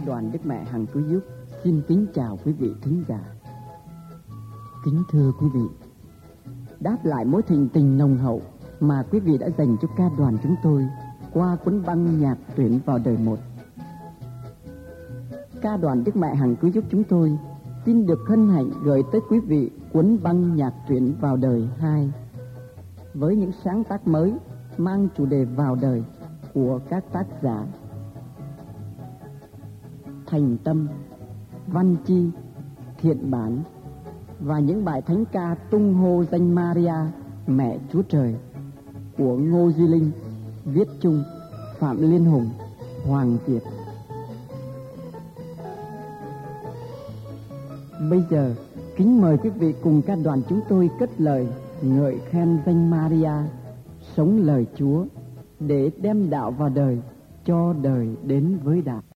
đoàn Đức Mẹ Hằng Cứu Giúp xin kính chào quý vị thính giả. Kính thưa quý vị, đáp lại mối thịnh tình nồng hậu mà quý vị đã dành cho ca đoàn chúng tôi qua cuốn băng nhạc Tuyển vào đời 1, ca đoàn Đức Mẹ Hằng Cứu Giúp chúng tôi xin được hân hạnh gửi tới quý vị cuốn băng nhạc Tuyển vào đời 2 với những sáng tác mới mang chủ đề vào đời của các tác giả Thành Tâm, Văn Chi, Thiện Bản và những bài thánh ca tung hô danh Maria, Mẹ Chúa Trời của Ngô Duy Linh, Viết Chung, Phạm Liên Hùng, Hoàng Việt. Bây giờ, kính mời quý vị cùng ca đoàn chúng tôi cất lời ngợi khen danh Maria, sống lời Chúa để đem đạo vào đời, cho đời đến với đạo.